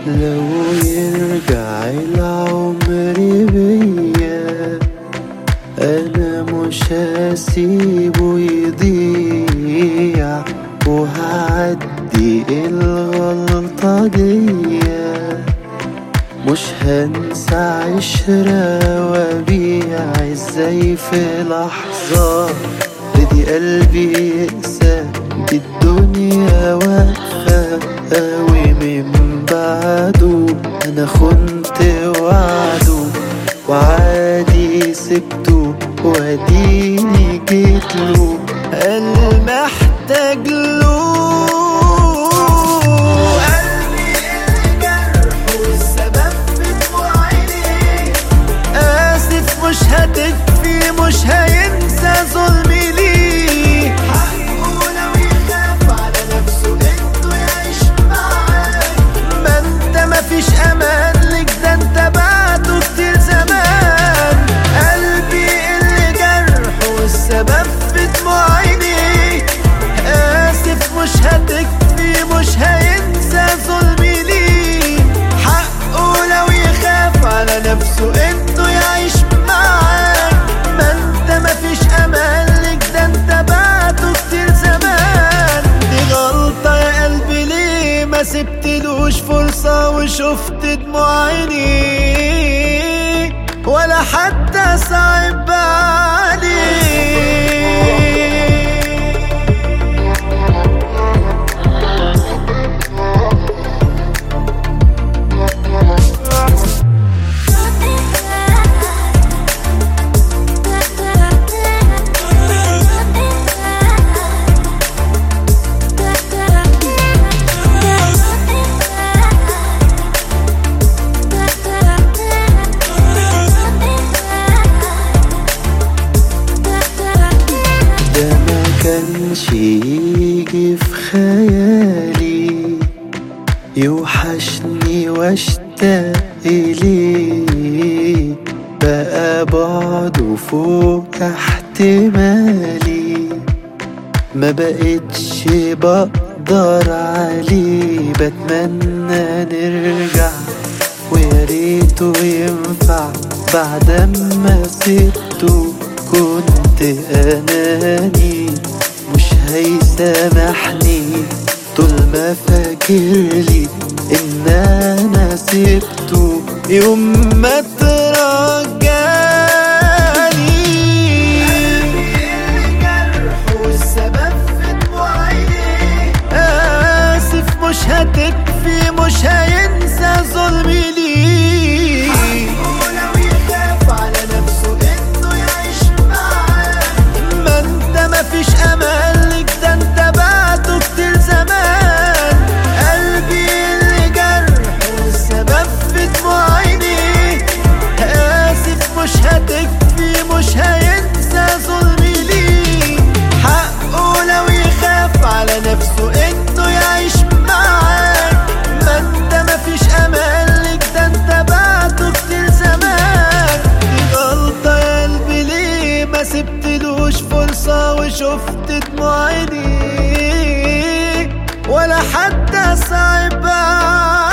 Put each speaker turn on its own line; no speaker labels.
لو يرجع العمر بيا انا مش هسيبه يضيع، وهعدي الغلطة دي. مش هنسى عشرة وابيع ازاي في لحظة بدي قلبي يقسى، دي الدنيا واقفة قوي من بعده. انا خنت وعده وعادي سبته واديني جيتله، قال محتاج له. مش هتكفي مش هينسى ظلمي ليه، حقه لو يخاف على نفسه انه يعيش معاك. ما انت مفيش امان لك، ده انت بعده كتير زمان. قلبي اللي جرحه والسبب في دموع عينيه، اسف مش هتكفي مش هينسى ظلمي ليه، حقه لو يخاف على نفسه انه يعيش معاك. ما انت مفيش امان لك، ده انت بعده كتير زمان. دي غلطة يا قلبي ليه ما سبتلوش فرصة وشفت دموع عينيه، ولا حتى صعب عليه. كانش يجي في خيالي يوحشني واشتاق إليه، بقى بعده فوق احتمالي. ما بقتش بقدر عليه، بتمنى نرجع ويا ريته ينفع. بعد ما سبته كنت أناني، مش هيسامحني طول ما فاكرلي إن أنا سبته يوم ما ترجاني. جرحه والسبب في دموع عينيه، آسف مش هتكفي مش هينسى ظلمي ليه، حقه لو يخاف على نفسه انه يعيش معاك. ما انت مفيش امان لك، ده انت بعده كتير زمان. قلبي اللي جرحه والسبب في دموع عينيه، اسف مش هتكفي مش هينسى ظلمي ليه، حقه لو يخاف على نفسه انه يعيش معاك. ما انت مفيش امان لك، ده انت بعده كتير زمان. دي غلطة يا قلبي ليه ما سبتلوش فرصة وشفت دموع عينيه، ولا حتى صعب